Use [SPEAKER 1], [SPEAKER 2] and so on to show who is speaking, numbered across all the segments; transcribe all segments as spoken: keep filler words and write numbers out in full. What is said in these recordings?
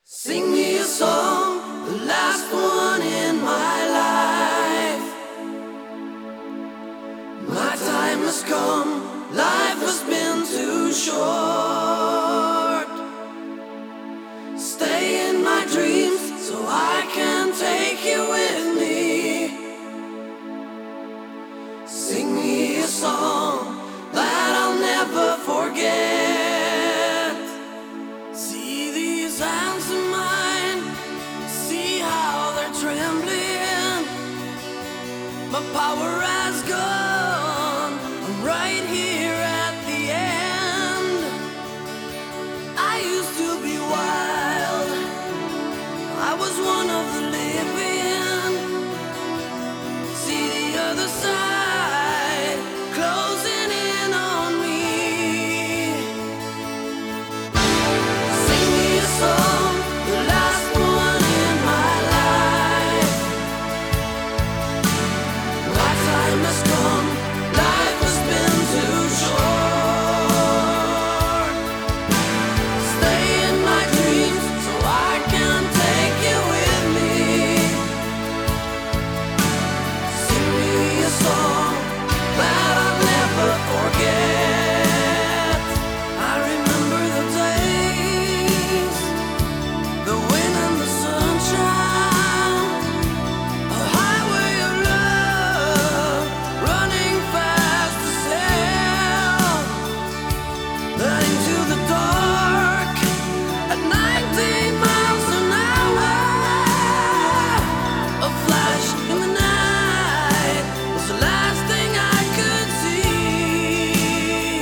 [SPEAKER 1] Sing me a song, the last one in my life. My time has come, life has been too short. Stay in my dreams so I can take you with me. Sing me a song that I'll never forget. See these hands of mine, see how they're trembling. My power has gone, I'm right here at the end. I used to be wild, I was one of the living. See the other side closing in on me. Sing me a song, the last one in my life. My time has come, life has been too short. Stay in my dreams so I can take you with me. Sing me a song that I'll never forget. I remember the days, the wind and the sunshine, a highway of love, running fast to sail, then into the dark at nineteen miles an hour. A flash in the night was the last thing I could see.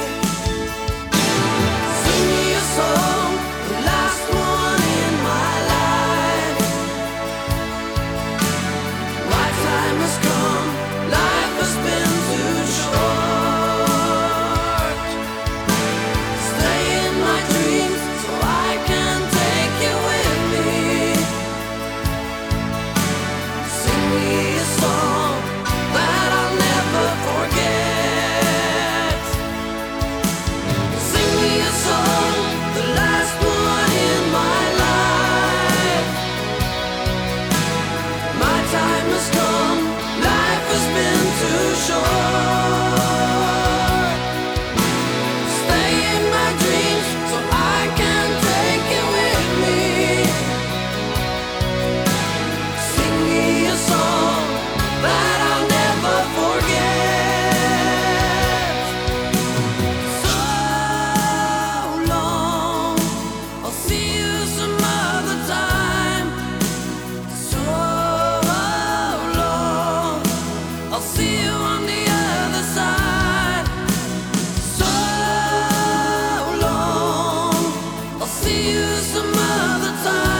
[SPEAKER 1] Sing me a song, the last one in my life. My time has come, life has been too short. Stay in my dreams so I can take you with me. Sing me a song that I'll never forget. Sing me a song, the last one in my life. My time has come, life has been too short. Stay in my dreams so I can take you with me. Sing me a song that I'll never forget. So long, I'll see you some other time. So long, I'll see you on the other side. So long, I'll see you some other time.